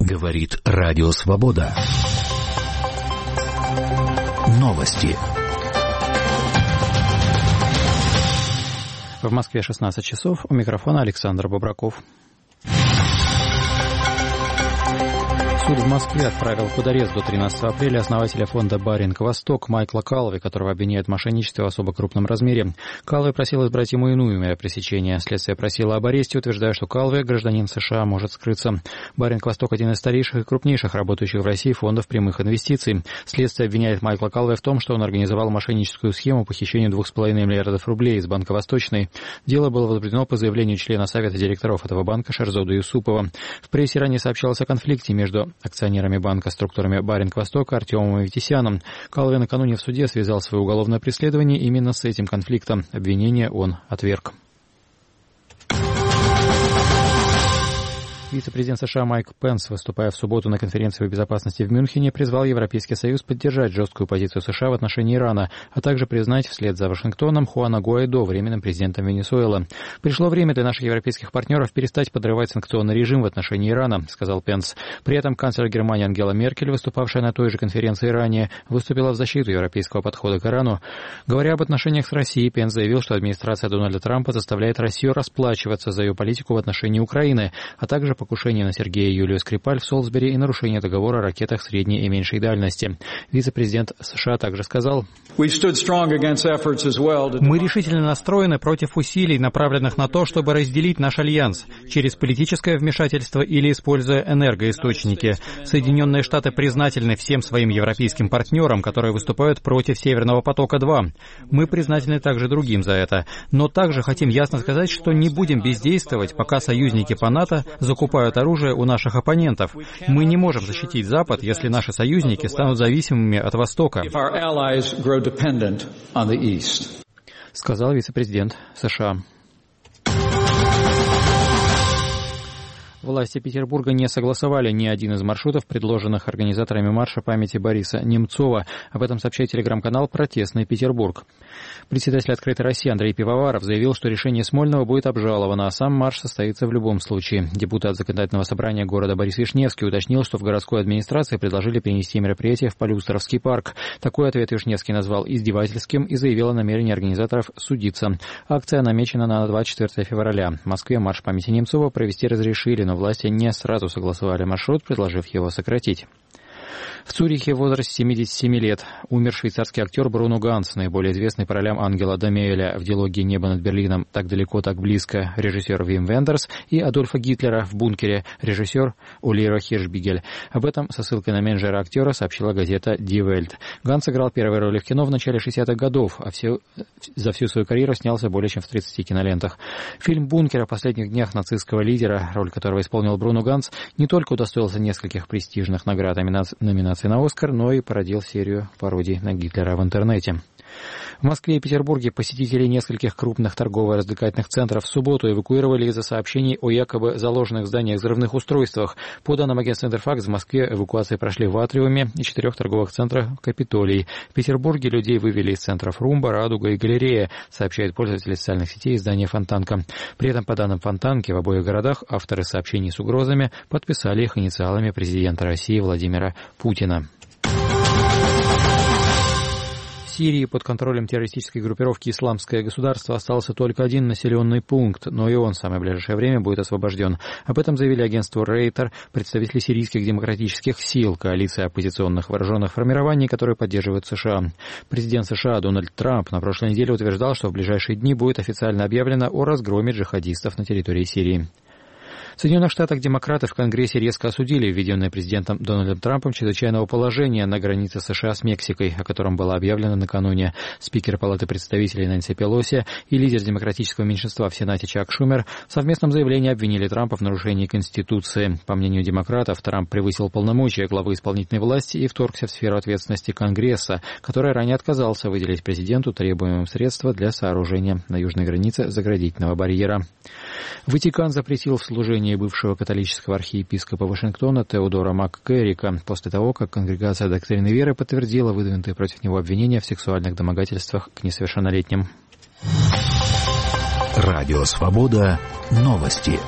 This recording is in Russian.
Говорит Радио Свобода. Новости. В Москве 16 часов. У микрофона Александр Бобраков. Суд в Москве отправил под арест до 13 апреля основателя фонда «Баринг-Восток» Майкла Каллови, которого обвиняют в мошенничестве в особо крупном размере. Каллови просил избрать ему иную меру пресечения. Следствие просило об аресте, утверждая, что Каллови, гражданин США, может скрыться. «Баринг-Восток» — один из старейших и крупнейших работающих в России фондов прямых инвестиций. Следствие обвиняет Майкла Каллови в том, что он организовал мошенническую схему похищения 2,5 миллиардов рублей из Банка Восточный. Дело было возбуждено по заявлению члена Совета директоров этого банка Шерзода Юсупова. В прессе ранее сообщалось о конфликте между акционерами банка, структурами Баринг-Востока Артемом и Витисяном. Каллови накануне в суде связал свое уголовное преследование именно с этим конфликтом. Обвинение он отверг. Вице-президент США Майк Пенс, выступая в субботу на конференции по безопасности в Мюнхене, призвал Европейский Союз поддержать жесткую позицию США в отношении Ирана, а также признать вслед за Вашингтоном Хуана Гуайдо временным президентом Венесуэлы. «Пришло время для наших европейских партнеров перестать подрывать санкционный режим в отношении Ирана», — сказал Пенс. При этом канцлер Германии Ангела Меркель, выступавшая на той же конференции ранее, выступила в защиту европейского подхода к Ирану. Говоря об отношениях с Россией, Пенс заявил, что администрация Дональда Трампа заставляет Россию расплачиваться за ее политику в отношении Украины, а также покушение на Сергея и Юлию Скрипаль в Солсбери и нарушение договора о ракетах средней и меньшей дальности. Вице-президент США также сказал: «Мы решительно настроены против усилий, направленных на то, чтобы разделить наш альянс через политическое вмешательство или используя энергоисточники. Соединенные Штаты признательны всем своим европейским партнерам, которые выступают против Северного потока-2. Мы признательны также другим за это. Но также хотим ясно сказать, что не будем бездействовать, пока союзники по НАТО закупают оружие у наших оппонентов. Мы не можем защитить Запад, если наши союзники станут зависимыми от Востока», сказал вице-президент США. Власти Петербурга не согласовали ни один из маршрутов, предложенных организаторами марша памяти Бориса Немцова. Об этом сообщает телеграм-канал «Протестный Петербург». Председатель «Открытой России» Андрей Пивоваров заявил, что решение Смольного будет обжаловано, а сам марш состоится в любом случае. Депутат Законодательного собрания города Борис Вишневский уточнил, что в городской администрации предложили перенести мероприятие в Полюстровский парк. Такой ответ Вишневский назвал издевательским и заявил о намерении организаторов судиться. Акция намечена на 24 февраля. В Москве марш памяти Немцова провести разрешили, но власти не сразу согласовали маршрут, предложив его сократить. В Цюрихе в возрасте 77 лет умер швейцарский актер Бруно Ганс, наиболее известный по ролям Ангела Дамиэля в диалоге «Небо над Берлином. Так далеко, так близко» режиссер Вим Вендерс и Адольфа Гитлера в «Бункере» режиссер Ульрих Хиршбигель. Об этом со ссылкой на менеджера актера сообщила газета Die Welt. Ганс сыграл первые роли в кино в начале 60-х годов, а за всю свою карьеру снялся более чем в 30 кинолентах. Фильм «Бункер» о последних днях нацистского лидера, роль которого исполнил Бруно Ганс, не только удостоился нескольких престижных наград и номинаций на «Оскар», но и породил серию пародий на Гитлера в интернете. В Москве и Петербурге посетители нескольких крупных торгово-развлекательных центров в субботу эвакуировали из-за сообщений о якобы заложенных в зданиях взрывных устройствах. По данным агентства «Интерфакс», в Москве эвакуации прошли в Атриуме и 4 торговых центрах «Капитолий». В Петербурге людей вывели из центров «Румба», «Радуга» и «Галерея», сообщают пользователи социальных сетей издания «Фонтанка». При этом, по данным «Фонтанки», в обоих городах авторы сообщений с угрозами подписали их инициалами президента России Владимира Путина. В Сирии под контролем террористической группировки «Исламское государство» остался только один населенный пункт, но и он в самое ближайшее время будет освобожден. Об этом заявили агентству Рейтер представители сирийских демократических сил, коалиции оппозиционных вооруженных формирований, которые поддерживают США. Президент США Дональд Трамп на прошлой неделе утверждал, что в ближайшие дни будет официально объявлено о разгроме джихадистов на территории Сирии. В Соединенных Штатах демократы в Конгрессе резко осудили введенное президентом Дональдом Трампом чрезвычайного положения на границе США с Мексикой, о котором было объявлено накануне. Спикер Палаты представителей Нэнси Пелоси и лидер демократического меньшинства в Сенате Чак Шумер в совместном заявлении обвинили Трампа в нарушении Конституции. По мнению демократов, Трамп превысил полномочия главы исполнительной власти и вторгся в сферу ответственности Конгресса, который ранее отказался выделить президенту требуемые средства для сооружения на южной границе заградительного барьера. Ватикан запретил в служении бывшего католического архиепископа Вашингтона Теодора МакКеррика после того, как Конгрегация доктрины веры подтвердила выдвинутые против него обвинения в сексуальных домогательствах к несовершеннолетним. Радио «Свобода». Новости.